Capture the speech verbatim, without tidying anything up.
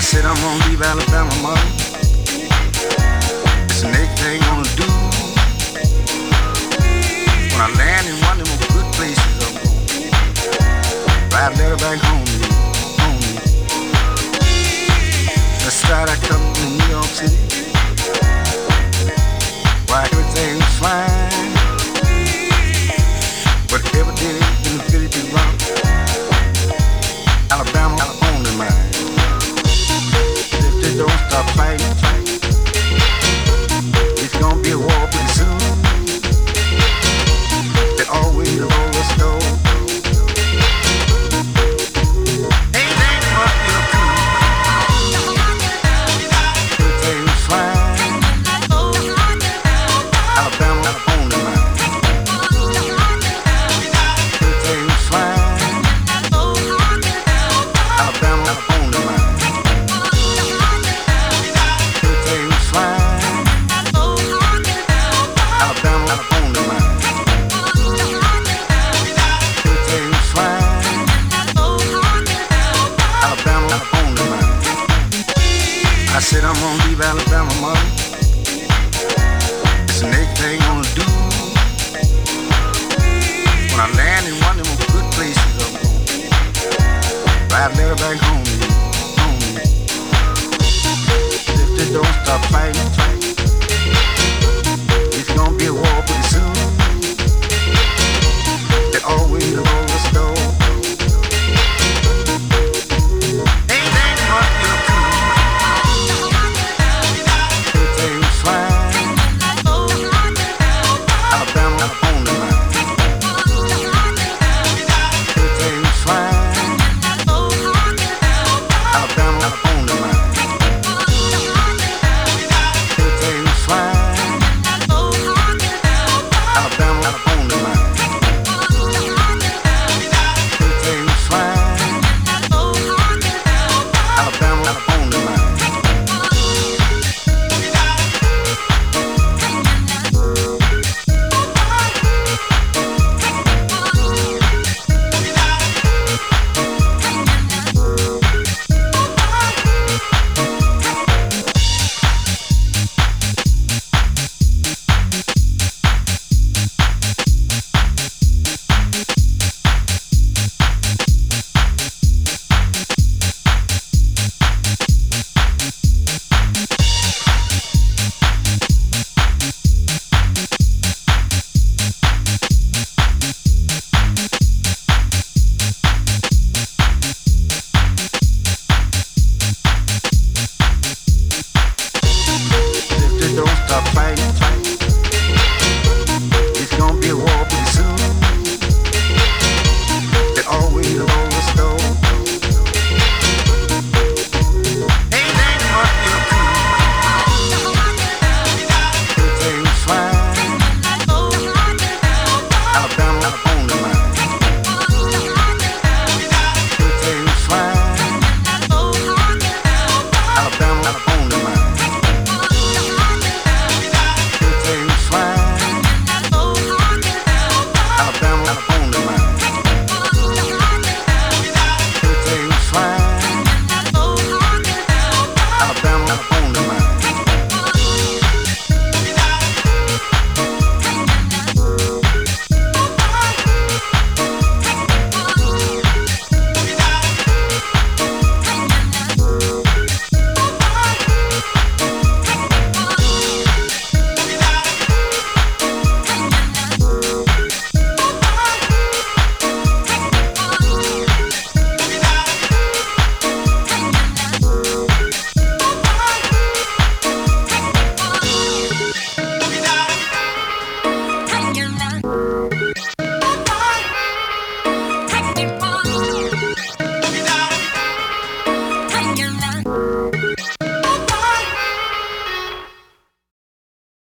said I'm gonna leave Alabama, mother. It's the next thing I'm gonna do. When I land in one of them good places, I'm gonna ride a letter back home to you, home to you. Let's start I come to New York City, why everything's fine. But every day in the village is rock. Alabama, only mine. If they don't stop fighting, it's gonna be a war pretty soon. They always roll us low. Ain't that what you're cool? Everything's fine. Alabama, only mine. Everything's fine. Alabama, only mine. Everything's fine. Alabama, only mine. Everything's fine. Alabama, only mine. I said I'm gonna leave Alabama, mother. It's the next thing I'm gonna do. When I land in one of them good places, I'm gonna ride a letter back home to you, home to you. If they don't stop fighting, it's gonna be a war